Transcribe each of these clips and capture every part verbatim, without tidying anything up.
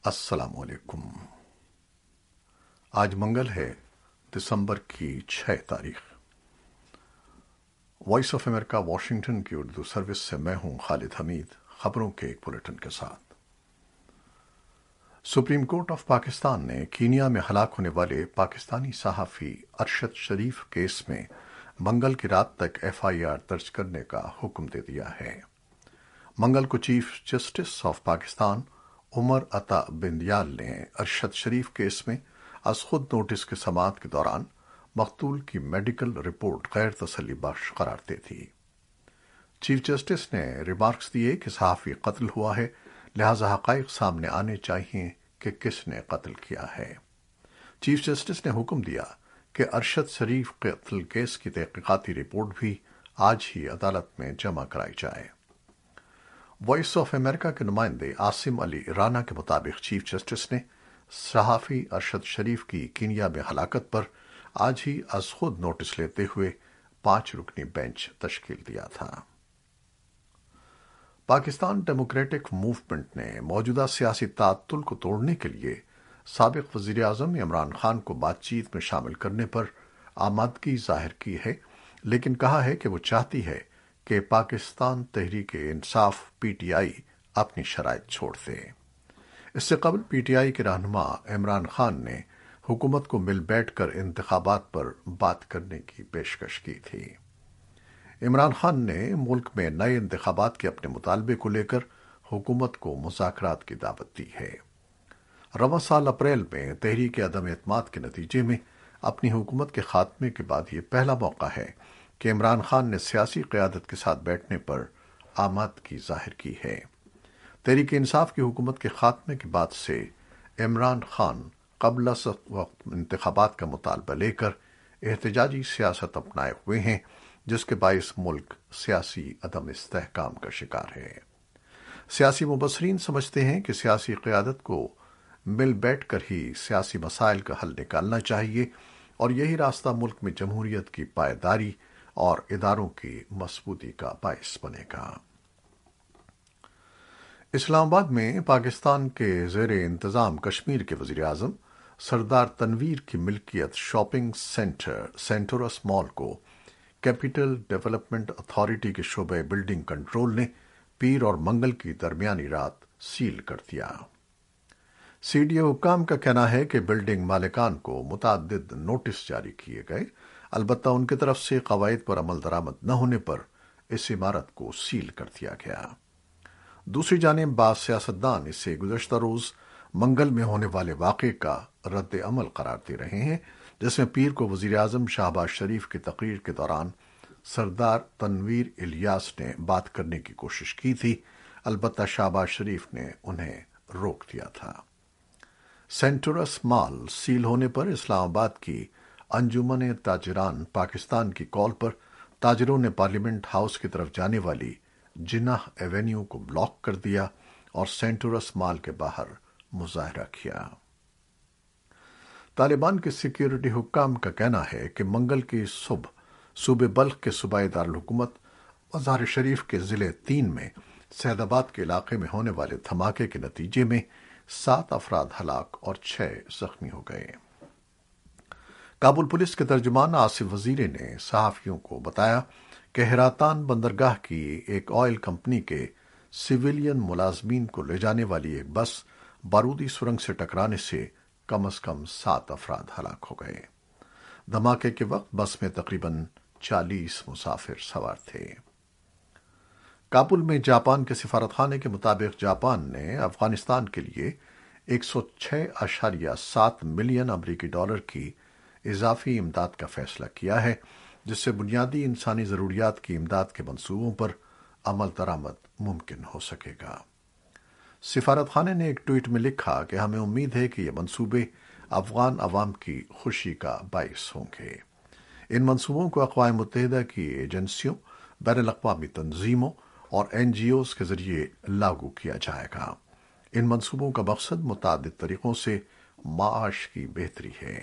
السلام علیکم۔ آج منگل ہے، دسمبر کی چھ تاریخ۔ وائس آف امریکہ واشنگٹن کی اردو سروس سے میں ہوں خالد حمید، خبروں کے ایک بلیٹن کے ساتھ۔ سپریم کورٹ آف پاکستان نے کینیا میں ہلاک ہونے والے پاکستانی صحافی ارشد شریف کیس میں منگل کی رات تک ایف آئی آر درج کرنے کا حکم دے دیا ہے۔ منگل کو chief justice of Pakistan Umar Ata Bandial نے ارشد شریف کیس میں از خود نوٹس کی سماعت کے دوران مقتول کی میڈیکل رپورٹ غیر تسلی بخش قرار دے دی۔ چیف جسٹس نے ریمارکس دیے کہ صحافی قتل ہوا ہے، لہذا حقائق سامنے آنے چاہیے کہ کس نے قتل کیا ہے۔ چیف جسٹس نے حکم دیا کہ ارشد شریف قتل کیس کی تحقیقاتی رپورٹ بھی آج ہی عدالت میں جمع کرائی جائے۔ وائس آف امریکہ کے نمائندے عاصم علی رانا کے مطابق چیف جسٹس نے صحافی ارشد شریف کی کینیا میں ہلاکت پر آج ہی از خود نوٹس لیتے ہوئے پانچ رکنی بینچ تشکیل دیا تھا۔ پاکستان ڈیموکریٹک موومنٹ نے موجودہ سیاسی تعطل کو توڑنے کے لیے سابق وزیر اعظم عمران خان کو بات چیت میں شامل کرنے پر آمادگی ظاہر کی ہے، لیکن کہا ہے کہ وہ چاہتی ہے کہ Pakistan Tehreek Insaf P T I اپنی شرائط چھوڑ دے۔ اس سے قبل پی ٹی آئی کے رہنما عمران خان نے حکومت کو مل بیٹھ کر انتخابات پر بات کرنے کی پیشکش کی تھی۔ عمران خان نے ملک میں نئے انتخابات کے اپنے مطالبے کو لے کر حکومت کو مذاکرات کی دعوت دی ہے۔ رواں سال اپریل میں تحریک عدم اعتماد کے نتیجے میں اپنی حکومت کے خاتمے کے بعد یہ پہلا موقع ہے کہ عمران خان نے سیاسی قیادت کے ساتھ بیٹھنے پر آمادگی ظاہر کی ہے۔ تحریک انصاف کی حکومت کے خاتمے کے بعد سے عمران خان قبل از وقت انتخابات کا مطالبہ لے کر احتجاجی سیاست اپنائے ہوئے ہیں، جس کے باعث ملک سیاسی عدم استحکام کا شکار ہے۔ سیاسی مبصرین سمجھتے ہیں کہ سیاسی قیادت کو مل بیٹھ کر ہی سیاسی مسائل کا حل نکالنا چاہیے اور یہی راستہ ملک میں جمہوریت کی پائیداری اور اداروں کی مضبوطی کا باعث بنے گا۔ اسلام آباد میں پاکستان کے زیر انتظام کشمیر کے وزیر اعظم سردار تنویر کی ملکیت شاپنگ سینٹر سینٹورس مال کو کیپٹل ڈیولپمنٹ اتھارٹی کے شعبہ بلڈنگ کنٹرول نے پیر اور منگل کی درمیانی رات سیل کر دیا۔ سی ڈی او حکام کا کہنا ہے کہ بلڈنگ مالکان کو متعدد نوٹس جاری کیے گئے، البتہ ان کی طرف سے قواعد پر عمل درآمد نہ ہونے پر اس عمارت کو سیل کر دیا گیا۔ دوسری جانب بعض سیاستدان اسے گزشتہ روز منگل میں ہونے والے واقعے کا رد عمل قرار دے رہے ہیں، جس میں پیر کو وزیر اعظم شہباز شریف کی تقریر کے دوران سردار تنویر الیاس نے بات کرنے کی کوشش کی تھی، البتہ شہباز شریف نے انہیں روک دیا تھا۔ سینٹورس مال سیل ہونے پر اسلام آباد کی انجمن تاجران پاکستان کی کال پر تاجروں نے پارلیمنٹ ہاؤس کی طرف جانے والی جناح ایونیو کو بلاک کر دیا اور سینٹورس مال کے باہر مظاہرہ کیا۔ طالبان کے سیکیورٹی حکام کا کہنا ہے کہ منگل کی صبح صوبے بلخ کے صوبائی دارالحکومت مزار شریف کے ضلع تین میں سید آباد کے علاقے میں ہونے والے دھماکے کے نتیجے میں سات افراد ہلاک اور چھ زخمی ہو گئے۔ کابل پولیس کے ترجمان آصف وزیری نے صحافیوں کو بتایا کہ ہراتان بندرگاہ کی ایک آئل کمپنی کے سویلین ملازمین کو لے جانے والی ایک بس بارودی سرنگ سے ٹکرانے سے کم از کم سات افراد ہلاک ہو گئے۔ دھماکے کے وقت بس میں تقریباً چالیس مسافر سوار تھے۔ کابل میں جاپان کے سفارتخانے کے مطابق جاپان نے افغانستان کے لیے ایک سو چھ اشاریہ سات ملین امریکی ڈالر کی اضافی امداد کا فیصلہ کیا ہے، جس سے بنیادی انسانی ضروریات کی امداد کے منصوبوں پر عمل درآمد ممکن ہو سکے گا۔ سفارت خانے نے ایک ٹویٹ میں لکھا کہ ہمیں امید ہے کہ یہ منصوبے افغان عوام کی خوشی کا باعث ہوں گے۔ ان منصوبوں کو اقوام متحدہ کی ایجنسیوں، بین الاقوامی تنظیموں اور این جی اوز کے ذریعے لاگو کیا جائے گا۔ ان منصوبوں کا مقصد متعدد طریقوں سے معاش کی بہتری ہے۔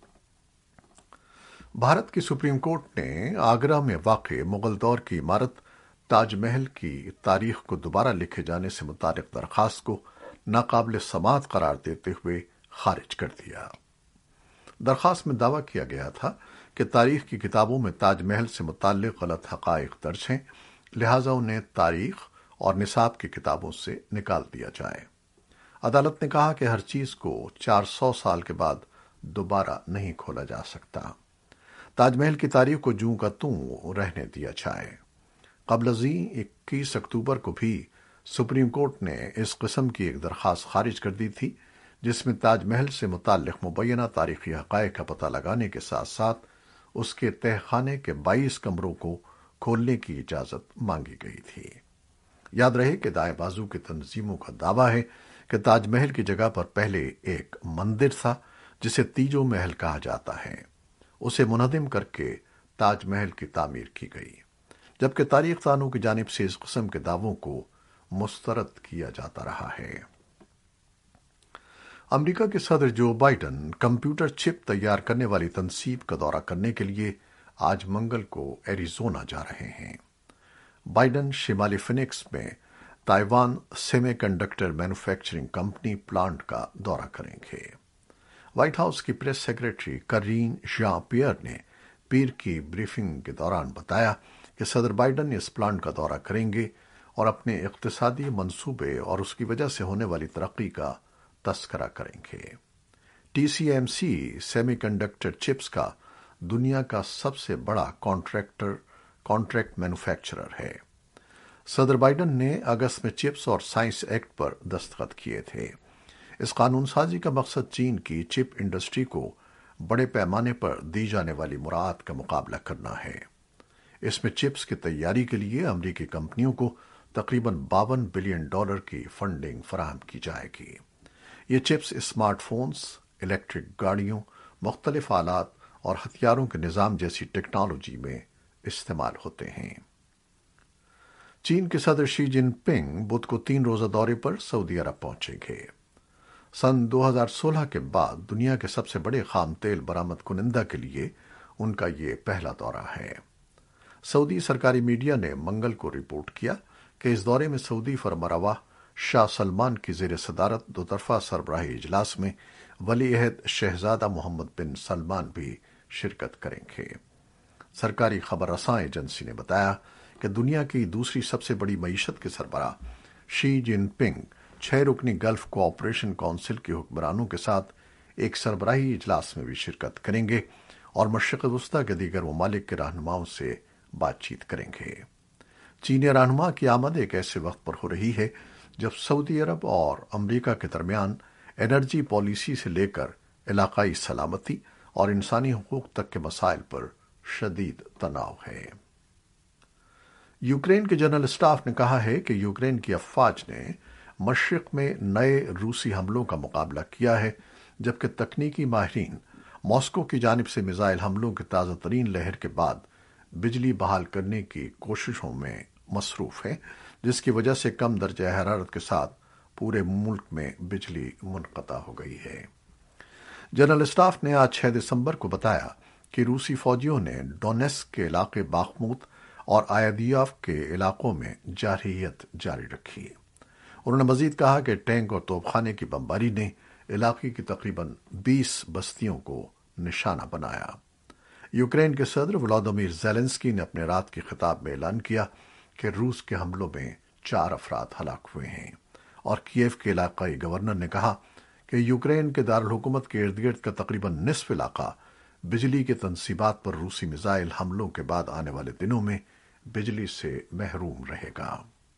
بھارت کی سپریم کورٹ نے آگرہ میں واقع مغل دور کی عمارت تاج محل کی تاریخ کو دوبارہ لکھے جانے سے متعلق درخواست کو ناقابل سماعت قرار دیتے ہوئے خارج کر دیا۔ درخواست میں دعویٰ کیا گیا تھا کہ تاریخ کی کتابوں میں تاج محل سے متعلق غلط حقائق درج ہیں، لہٰذا انہیں تاریخ اور نصاب کی کتابوں سے نکال دیا جائے۔ عدالت نے کہا کہ ہر چیز کو چار سو سال کے بعد دوبارہ نہیں کھولا جا سکتا۔ تاج محل کی تاریخ کو جوں کا توں رہنے دیا جائے۔ قبل ازیں اکیس اکتوبر کو بھی سپریم کورٹ نے اس قسم کی ایک درخواست خارج کر دی تھی، جس میں تاج محل سے متعلق مبینہ تاریخی حقائق کا پتہ لگانے کے ساتھ ساتھ اس کے تہہ خانے کے بائیس کمروں کو کھولنے کی اجازت مانگی گئی تھی۔ یاد رہے کہ دائیں بازو کی تنظیموں کا دعویٰ ہے کہ تاج محل کی جگہ پر پہلے ایک مندر تھا جسے تیجو محل کہا جاتا ہے، اسے منہدم کر کے تاج محل کی تعمیر کی گئی، جبکہ تاریخ دانوں کی جانب سے اس قسم کے دعووں کو مسترد کیا جاتا رہا ہے۔ امریکہ کے صدر جو بائیڈن کمپیوٹر چپ تیار کرنے والی تنصیب کا دورہ کرنے کے لیے آج منگل کو ایریزونا جا رہے ہیں۔ بائیڈن شمالی فینکس میں Taiwan semiconductor manufacturing company plant کا دورہ کریں گے۔ وائٹ ہاؤس کی press secretary Karine Jean Pierre نے پیر کی بریفنگ کے دوران بتایا کہ صدر بائیڈن اس پلانٹ کا دورہ کریں گے اور اپنے اقتصادی منصوبے اور اس کی وجہ سے ہونے والی ترقی کا تذکرہ کریں گے۔ T S M C semiconductor chips کا دنیا کا سب سے بڑا کانٹریکٹر کانٹریکٹ مینوفیکچرر ہے۔ صدر بائیڈن نے اگست میں چپس اور سائنس ایکٹ پر دستخط کیے تھے۔ اس قانون سازی کا مقصد چین کی چپ انڈسٹری کو بڑے پیمانے پر دی جانے والی مراعات کا مقابلہ کرنا ہے۔ اس میں چپس کی تیاری کے لیے امریکی کمپنیوں کو تقریباً باون بلین ڈالر کی فنڈنگ فراہم کی جائے گی۔ یہ چپس اسمارٹ فونز، الیکٹرک گاڑیوں، مختلف آلات اور ہتھیاروں کے نظام جیسی ٹیکنالوجی میں استعمال ہوتے ہیں۔ چین کے صدر شی جن پنگ بدھ کو تین روزہ دورے پر سعودی عرب پہنچیں گے۔ سن دو ہزار سولہ کے بعد دنیا کے سب سے بڑے خام تیل برآمد کنندہ کے لیے ان کا یہ پہلا دورہ ہے۔ سعودی سرکاری میڈیا نے منگل کو رپورٹ کیا کہ اس دورے میں سعودی فرمانروا شاہ سلمان کی زیر صدارت دو طرفہ سربراہی اجلاس میں ولی عہد شہزادہ محمد بن سلمان بھی شرکت کریں گے۔ سرکاری خبر رساں ایجنسی نے بتایا کہ دنیا کی دوسری سب سے بڑی معیشت کے سربراہ شی جن پنگ چھ رکنی گلف کوآپریشن کونسل کے حکمرانوں کے ساتھ ایک سربراہی اجلاس میں بھی شرکت کریں گے اور مشرق وسطیٰ کے دیگر ممالک کے رہنماؤں سے بات چیت کریں گے۔ چینی رہنما کی آمد ایک ایسے وقت پر ہو رہی ہے جب سعودی عرب اور امریکہ کے درمیان انرجی پالیسی سے لے کر علاقائی سلامتی اور انسانی حقوق تک کے مسائل پر شدید تناؤ ہے۔ یوکرین کے جنرل اسٹاف نے کہا ہے کہ یوکرین کی افواج نے مشرق میں نئے روسی حملوں کا مقابلہ کیا ہے، جبکہ تکنیکی ماہرین ماسکو کی جانب سے میزائل حملوں کی تازہ ترین لہر کے بعد بجلی بحال کرنے کی کوششوں میں مصروف ہیں، جس کی وجہ سے کم درجہ حرارت کے ساتھ پورے ملک میں بجلی منقطع ہو گئی ہے۔ جنرل اسٹاف نے آج چھ دسمبر کو بتایا کہ روسی فوجیوں نے ڈونیسک کے علاقے باخموت اور آیادیاف کے علاقوں میں جارحیت جاری رکھی۔ انہوں نے مزید کہا کہ ٹینک اور توپخانے کی بمباری نے علاقے کی تقریباً بیس بستیوں کو نشانہ بنایا۔ یوکرین کے صدر ولادیمیر زیلنسکی نے اپنے رات کے خطاب میں اعلان کیا کہ روس کے حملوں میں چار افراد ہلاک ہوئے ہیں، اور کیف کے علاقائی گورنر نے کہا کہ یوکرین کے دارالحکومت کے ارد گرد کا تقریباً نصف علاقہ بجلی کے تنصیبات پر روسی میزائل حملوں کے بعد آنے والے دنوں میں بجلی سے محروم رہے گا۔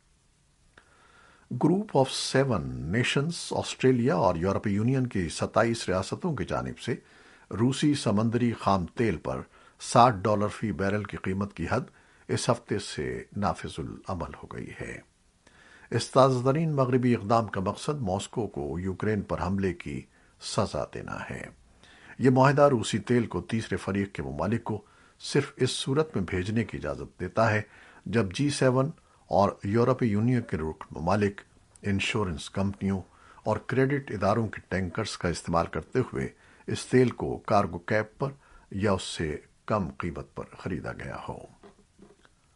Group of seven nations Australia اور یورپی یونین کی ستائیس ریاستوں کی جانب سے روسی سمندری خام تیل پر ساٹھ ڈالر فی بیرل کی قیمت کی حد اس ہفتے سے نافذ العمل ہو گئی ہے۔ اس تازہ ترین مغربی اقدام کا مقصد ماسکو کو یوکرین پر حملے کی سزا دینا ہے۔ یہ معاہدہ روسی تیل کو تیسرے فریق کے ممالک کو صرف اس صورت میں بھیجنے کی اجازت دیتا ہے جب جی سیون اور یورپی یونین کے رکن ممالک انشورنس کمپنیوں اور کریڈٹ اداروں کے ٹینکرز کا استعمال کرتے ہوئے اس تیل کو کارگو کیپ پر یا اس سے کم قیمت پر خریدا گیا ہو۔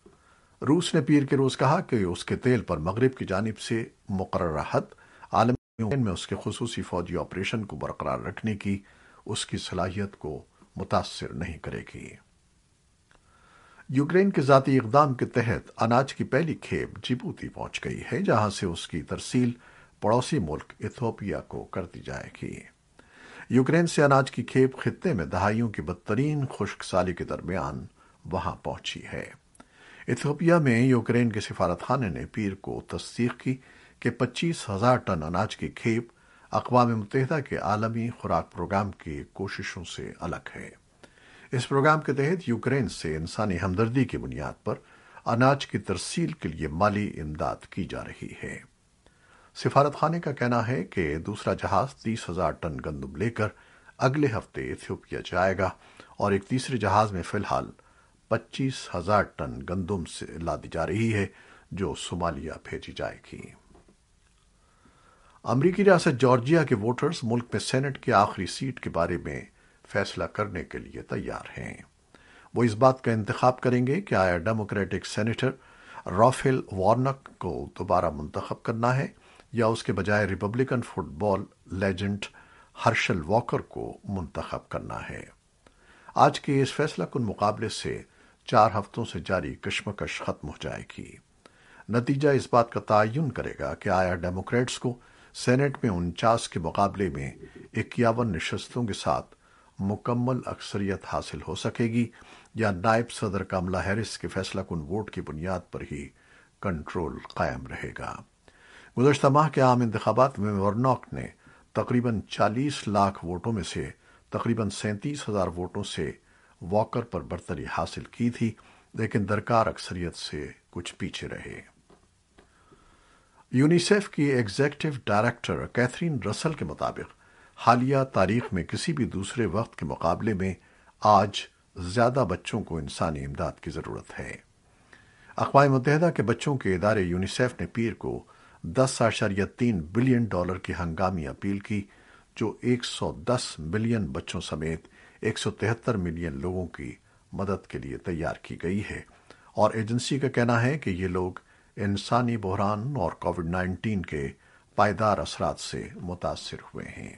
روس نے پیر کے روز کہا کہ اس کے تیل پر مغرب کی جانب سے مقررہ حد عالمی میں اس کے خصوصی فوجی آپریشن کو برقرار رکھنے کی اس کی صلاحیت کو متاثر نہیں کرے گی۔ یوکرین کے ذاتی اقدام کے تحت اناج کی پہلی کھیپ جبوتی پہنچ گئی ہے، جہاں سے اس کی ترسیل پڑوسی ملک ایتھوپیا کو کر دی جائے گی۔ یوکرین سے اناج کی کھیپ خطے میں دہائیوں کی بدترین خشک سالی کے درمیان وہاں پہنچی ہے۔ ایتھوپیا میں یوکرین کے سفارت خانے نے پیر کو تصدیق کی کہ پچیس ہزار ٹن اناج کی کھیپ اقوام متحدہ کے عالمی خوراک پروگرام کی کوششوں سے الگ ہے۔ اس پروگرام کے تحت یوکرین سے انسانی ہمدردی کی بنیاد پر اناج کی ترسیل کے لیے مالی امداد کی جا رہی ہے۔ سفارت خانے کا کہنا ہے کہ دوسرا جہاز تیس ہزار ٹن گندم لے کر اگلے ہفتے ایتھوپیا جائے گا اور ایک تیسرے جہاز میں فی الحال پچیس ہزار ٹن گندم سے لادی جا رہی ہے جو صومالیہ بھیجی جائے گی۔ امریکی ریاست جارجیا کے ووٹرز ملک میں سینٹ کی آخری سیٹ کے بارے میں فیصلہ کرنے کے لیے تیار ہیں۔ وہ اس بات کا انتخاب کریں گے کہ آیا ڈیموکریٹک سینیٹر رافیل وارنک کو دوبارہ منتخب کرنا ہے یا اس کے بجائے Republican football legend Herschel Walker کو منتخب کرنا ہے۔ آج کے اس فیصلہ کن مقابلے سے چار ہفتوں سے جاری کشمکش ختم ہو جائے گی۔ نتیجہ اس بات کا تعین کرے گا کہ آیا ڈیموکریٹس کو سینٹ میں انچاس کے مقابلے میں اکیاون نشستوں کے ساتھ مکمل اکثریت حاصل ہو سکے گی یا نائب صدر کملا ہیرس کے فیصلہ کن ووٹ کی بنیاد پر ہی کنٹرول قائم رہے گا۔ گزشتہ ماہ کے عام انتخابات میں وارنوک نے تقریباً چالیس لاکھ ووٹوں میں سے تقریباً سینتیس ہزار ووٹوں سے واکر پر برتری حاصل کی تھی، لیکن درکار اکثریت سے کچھ پیچھے رہے۔ یونیسیف کی ایگزیکٹو ڈائریکٹر کیتھرین رسل کے مطابق حالیہ تاریخ میں کسی بھی دوسرے وقت کے مقابلے میں آج زیادہ بچوں کو انسانی امداد کی ضرورت ہے۔ اقوام متحدہ کے بچوں کے ادارے یونیسیف نے پیر کو دس اشاریہ تین بلین ڈالر کی ہنگامی اپیل کی، جو ایک سو دس ملین بچوں سمیت ایک سو تہتر ملین لوگوں کی مدد کے لیے تیار کی گئی ہے، اور ایجنسی کا کہنا ہے کہ یہ لوگ انسانی بحران اور کووڈ نائنٹین کے پائیدار اثرات سے متاثر ہوئے ہیں۔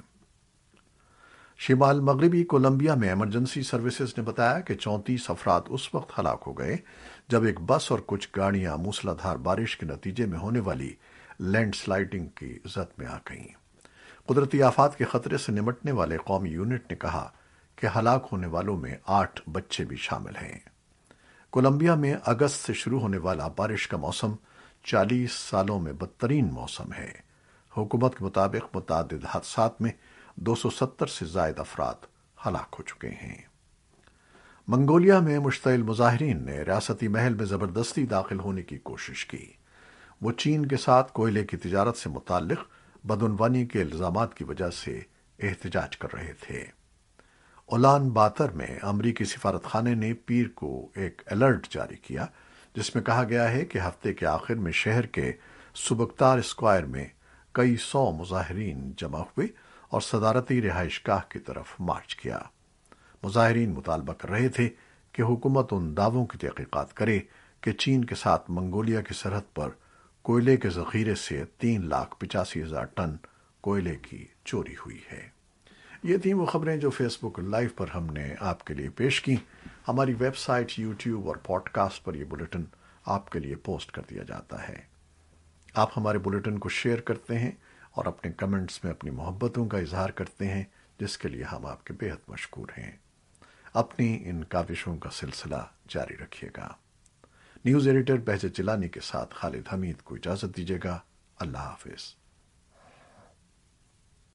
شمال مغربی کولمبیا میں ایمرجنسی سروسز نے بتایا کہ چونتیس افراد اس وقت ہلاک ہو گئے جب ایک بس اور کچھ گاڑیاں موسلا دھار بارش کے نتیجے میں ہونے والی لینڈ سلائڈنگ کی زد میں آ گئیں۔ قدرتی آفات کے خطرے سے نمٹنے والے قومی یونٹ نے کہا کہ ہلاک ہونے والوں میں آٹھ بچے بھی شامل ہیں۔ کولمبیا میں اگست سے شروع ہونے والا بارش کا موسم چالیس سالوں میں بدترین موسم ہے۔ حکومت کے مطابق متعدد حادثات میں دو سو ستر سے زائد افراد ہلاک ہو چکے ہیں۔ منگولیا میں مشتعل مظاہرین نے ریاستی محل میں زبردستی داخل ہونے کی کوشش کی۔ وہ چین کے ساتھ کوئلے کی تجارت سے متعلق بدعنوانی کے الزامات کی وجہ سے احتجاج کر رہے تھے۔ اولان باتر میں امریکی سفارت خانے نے پیر کو ایک الرٹ جاری کیا، جس میں کہا گیا ہے کہ ہفتے کے آخر میں شہر کے سبکتار اسکوائر میں کئی سو مظاہرین جمع ہوئے اور صدارتی رہائش گاہ کی طرف مارچ کیا۔ مظاہرین مطالبہ کر رہے تھے کہ حکومت ان دعووں کی تحقیقات کرے کہ چین کے ساتھ منگولیا کی سرحد پر کوئلے کے ذخیرے سے تین لاکھ پچاسی ہزار ٹن کوئلے کی چوری ہوئی ہے۔ یہ تھیں وہ خبریں جو فیس بک لائیو پر ہم نے آپ کے لیے پیش کی۔ ہماری ویب سائٹ، یوٹیوب اور پوڈ کاسٹ پر یہ بلیٹن آپ کے لیے پوسٹ کر دیا جاتا ہے۔ آپ ہمارے بلیٹن کو شیئر کرتے ہیں اور اپنے کمنٹس میں اپنی محبتوں کا اظہار کرتے ہیں، جس کے لیے ہم آپ کے بے حد مشکور ہیں۔ اپنی ان کاوشوں کا سلسلہ جاری رکھیے گا۔ نیوز ایڈیٹر بہجت جیلانی کے ساتھ خالد حمید کو اجازت دیجیے گا۔ اللہ حافظ۔